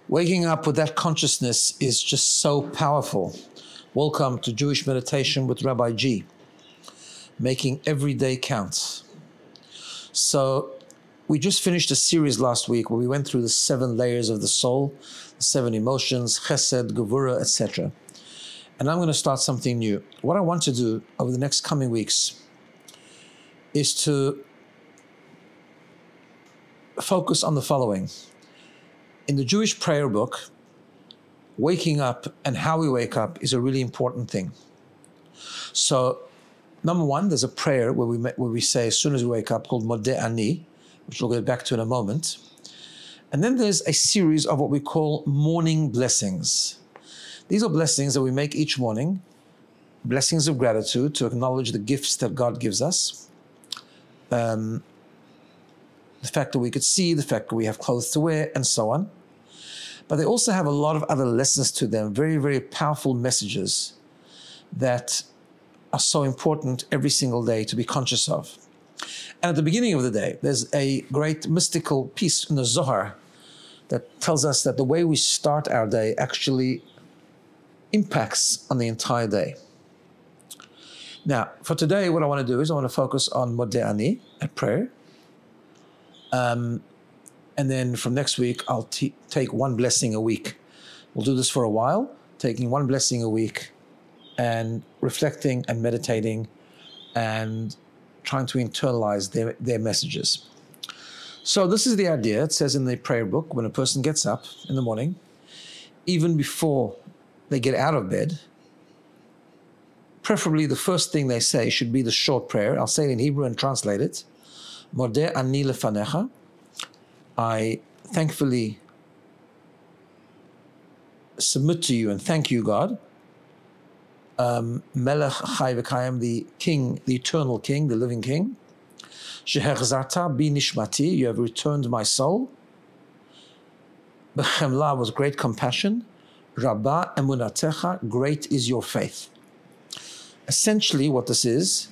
Waking up with that consciousness is just so powerful. Welcome to Jewish Meditation with Rabbi G. Making every day count. So we just finished a series last week where we went through the 7 layers of the soul, the 7 emotions, chesed, gevura, etc. And I'm going to start something new. What I want to do over the next coming weeks is to focus on the following. In the Jewish prayer book, waking up and how we wake up is a really important thing. So, number one, there's a prayer where we say as soon as we wake up called Modeh Ani, which we'll get back to in a moment. And then there's a series of what we call morning blessings. These are blessings that we make each morning, blessings of gratitude to acknowledge the gifts that God gives us. The fact that we could see, the fact that we have clothes to wear, and so on. But they also have a lot of other lessons to them, very, very powerful messages that are so important every single day to be conscious of. And at the beginning of the day, there's a great mystical piece in the Zohar that tells us that the way we start our day actually impacts on the entire day. Now, for today, what I want to do is I want to focus on Modeh Ani, at prayer. And then from next week, I'll take one blessing a week. We'll do this for a while, taking one blessing a week and reflecting and meditating and trying to internalize their messages. So this is the idea. It says in the prayer book, when a person gets up in the morning, even before they get out of bed, preferably the first thing they say should be the short prayer. I'll say it in Hebrew and translate it. Modeh Ani lefanecha. I thankfully submit to you and thank you, God. Melech Chai v'Kayim, the King, the eternal King, the living King. Shehechzarta bi nishmati, you have returned my soul. B'chemla, with great compassion. Rabba emunatecha, great is your faith. Essentially, what this is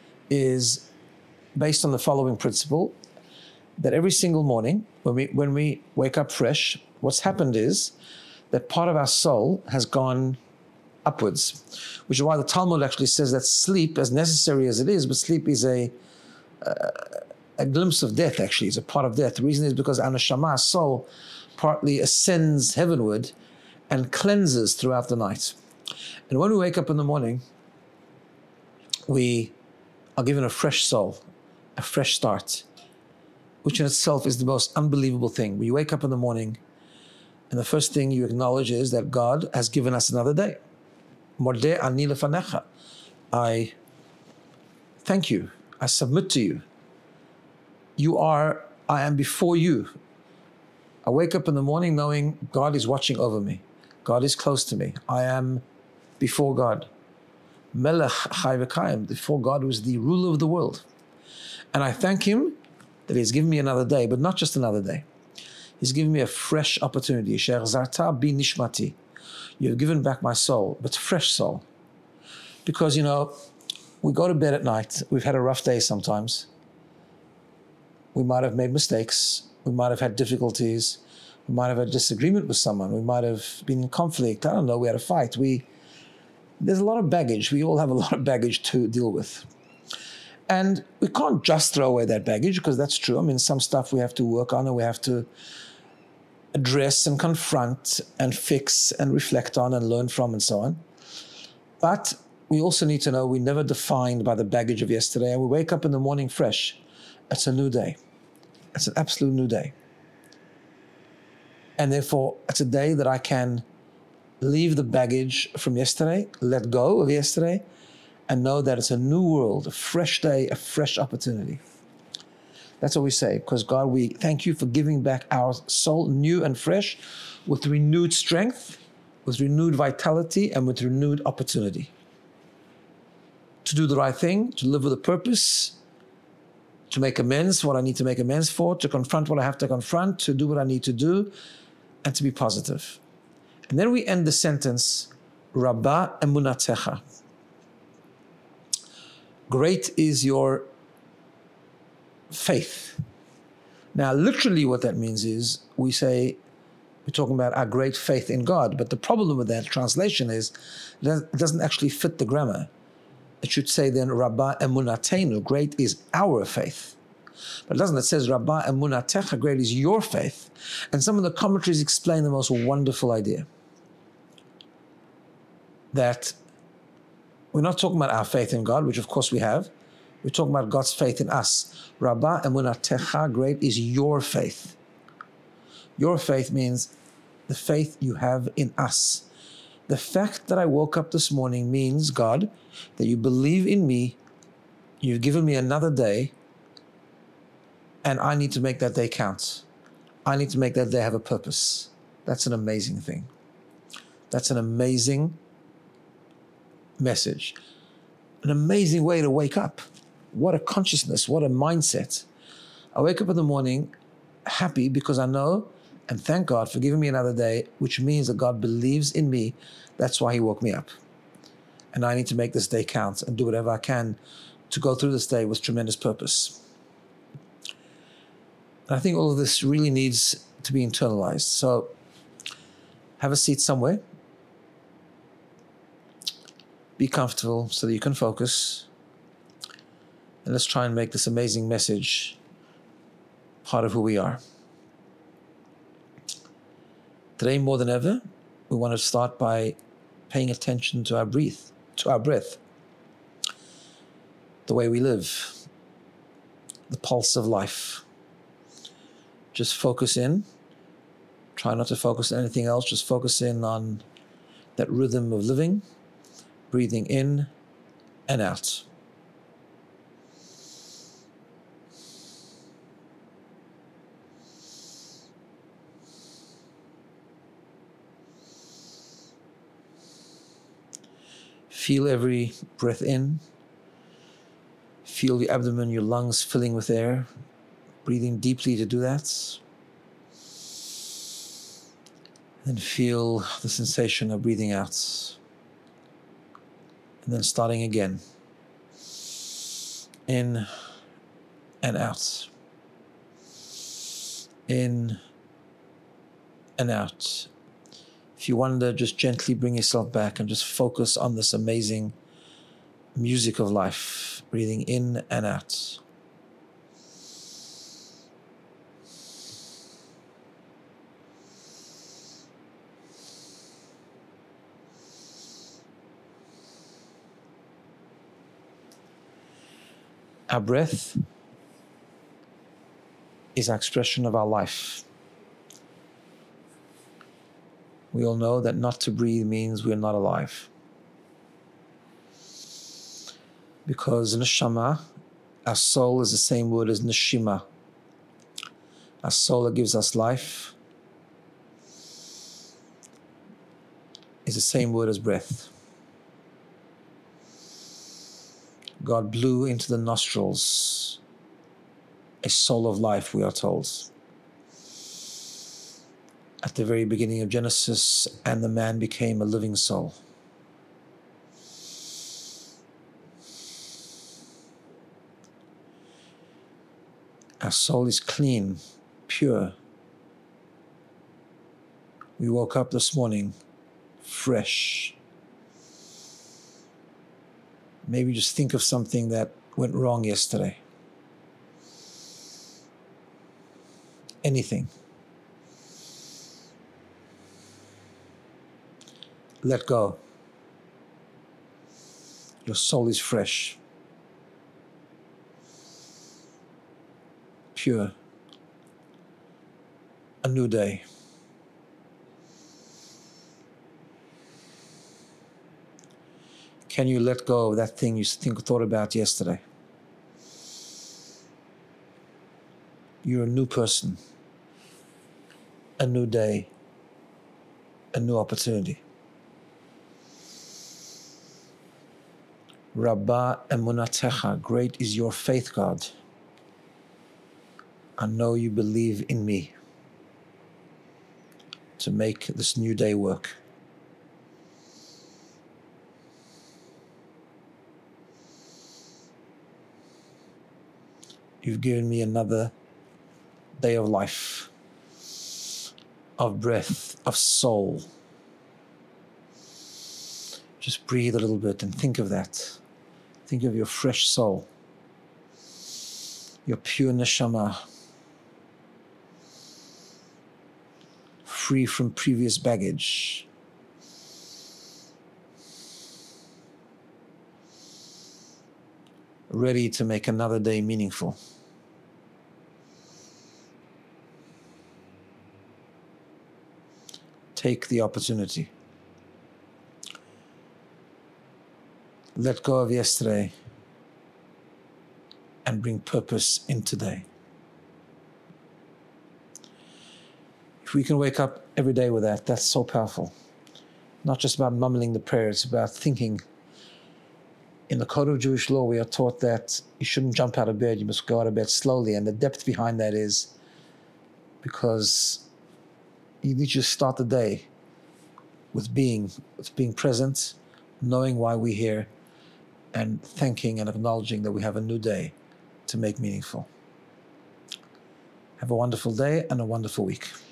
based on the following principle, that every single morning, when we wake up fresh, what's happened is that part of our soul has gone upwards, which is why the Talmud actually says that sleep, as necessary as it is, but sleep is a glimpse of death, actually. It's a part of death. The reason is because our neshama, our soul, partly ascends heavenward and cleanses throughout the night. And when we wake up in the morning, we are given a fresh soul, a fresh start, which in itself is the most unbelievable thing. When you wake up in the morning, and the first thing you acknowledge is that God has given us another day. Modeh Ani lefanecha. I thank you. I submit to you. I am before you. I wake up in the morning knowing God is watching over me. God is close to me. I am before God. Melech Chai v'Kayim, before God, who is the ruler of the world. And I thank him that he's given me another day, but not just another day. He's given me a fresh opportunity. Shehechzarta bi nishmati. You have given back my soul, but fresh soul. Because, we go to bed at night. We've had a rough day sometimes. We might have made mistakes. We might have had difficulties. We might have had disagreement with someone. We might have been in conflict. I don't know. We had a fight. There's a lot of baggage. We all have a lot of baggage to deal with. And we can't just throw away that baggage, because that's true. I mean, some stuff we have to work on and we have to address and confront and fix and reflect on and learn from and so on. But we also need to know we're never defined by the baggage of yesterday, and we wake up in the morning fresh. It's a new day. It's an absolute new day. And therefore, it's a day that I can leave the baggage from yesterday, let go of yesterday, and know that it's a new world, a fresh day, a fresh opportunity. That's what we say, because God, we thank you for giving back our soul new and fresh, with renewed strength, with renewed vitality, and with renewed opportunity. To do the right thing, to live with a purpose, to make amends for what I need to make amends for, to confront what I have to confront, to do what I need to do, and to be positive. And then we end the sentence, Rabba emunatecha. Great is your faith. Now, literally what that means is we say, We're talking about our great faith in God. But the problem with that translation is it doesn't actually fit the grammar. It should say then, Rabba emunatenu, great is our faith. But it doesn't. It says, Rabba emunatecha, great is your faith. And some of the commentaries explain the most wonderful idea. That we're not talking about our faith in God, which of course we have. We're talking about God's faith in us. Rabba emunatecha, great is your faith. Your faith means the faith you have in us. The fact that I woke up this morning means, God, that you believe in me, you've given me another day, and I need to make that day count. I need to make that day have a purpose. That's an amazing thing. That's an amazing message. An amazing way to wake up. What a consciousness, what a mindset. I wake up in the morning happy because I know and thank God for giving me another day, which means that God believes in me. That's why he woke me up. And I need to make this day count and do whatever I can to go through this day with tremendous purpose. And I think all of this really needs to be internalized. So have a seat somewhere. Be comfortable so that you can focus. And let's try and make this amazing message part of who we are. Today, more than ever, we want to start by paying attention to our breath, the way we live, the pulse of life. Just focus in. Try not to focus on anything else. Just focus in on that rhythm of living, breathing in and out. Feel every breath in. Feel the abdomen, your lungs filling with air. Breathing deeply to do that. And feel the sensation of breathing out. And then starting again. In and out. In and out. If you wonder, just gently bring yourself back and just focus on this amazing music of life. Breathing in and out. Our breath is our expression of our life. We all know that not to breathe means we're not alive. Because neshama, our soul, is the same word as neshima. Our soul that gives us life is the same word as breath. God blew into the nostrils a soul of life, we are told. At the very beginning of Genesis, and the man became a living soul. Our soul is clean, pure. We woke up this morning fresh. Maybe just think of something that went wrong yesterday. Anything. Let go. Your soul is fresh. Pure. A new day. Can you let go of that thing you thought about yesterday? You're a new person. A new day. A new opportunity. Rabba emunatecha, great is your faith, God. I know you believe in me to make this new day work. You've given me another day of life. of breath, of soul. Just breathe a little bit and think of that. Think of your fresh soul, your pure neshama, free from previous baggage. Ready to make another day meaningful. Take the opportunity. Let go of yesterday and bring purpose in today. If we can wake up every day with that, that's so powerful. Not just about mumbling the prayer, it's about thinking. In the code of Jewish law, we are taught that you shouldn't jump out of bed, you must go out of bed slowly. And the depth behind that is because you need to start the day with being present, knowing why we're here, and thanking and acknowledging that we have a new day to make meaningful. Have a wonderful day and a wonderful week.